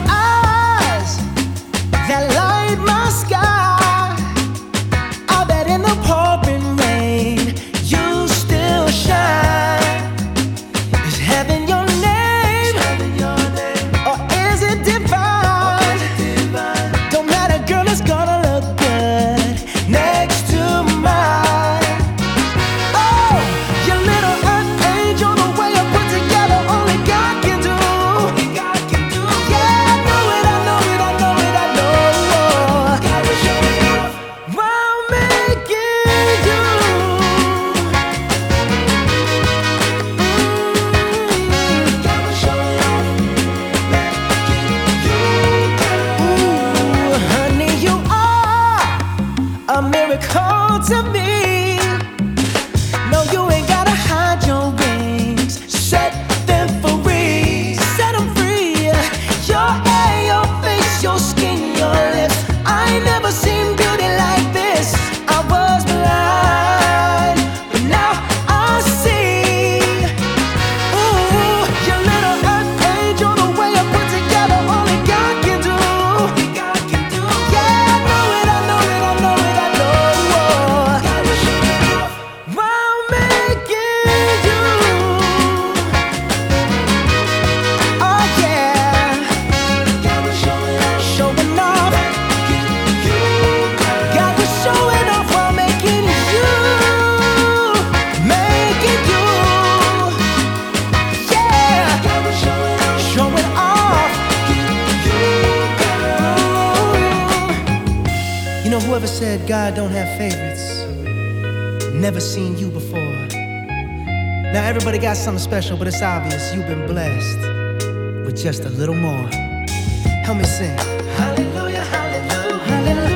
eyes that light my sky. I bet in the pouring rain you still shine. Is heaven your name? Or is it divine? Don't matter, girl, it's gonna look good next to mine. Oh, your little earth angel, the way you put together, only God can do. Yeah, I know it, I know it, I know it, I know. While making you. Ooh, honey, you are a miracle to me. No, you ain't gotta hide your wings. Set them free. Set them free. Your hair, your face, your skin, your lips. I ain't never seen beauty like this. I was blind, but now I see. Ooh, your little earth angel, the way you put together, only God can do. Yeah, I know it, I know it, I know it, I know. While making you. Oh yeah. Showing off. God was showing off while making you. Making you. Yeah. Showing off. You know, whoever said God don't have favorites, never seen you before. Now everybody got something special, but it's obvious you've been blessed with just a little more. Help me sing. Hallelujah, hallelujah, hallelujah.